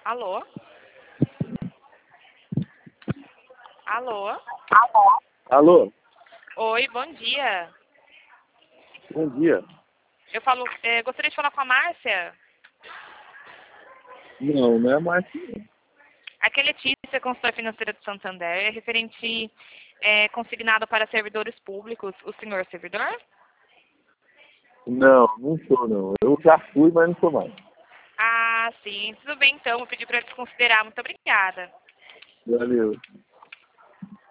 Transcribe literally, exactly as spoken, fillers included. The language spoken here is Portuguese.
Alô? Alô? Alô? Oi, bom dia. Bom dia. Eu falo, é, gostaria de falar com a Márcia. Não, não é mais. Aqui é Letícia, consultora financeira do Santander, referente é, consignado para servidores públicos. O senhor é servidor? Não, não sou não. Eu já fui, mas não sou mais. Ah, sim. Tudo bem, então. Vou pedir para desconsiderar. Muito obrigada. Valeu.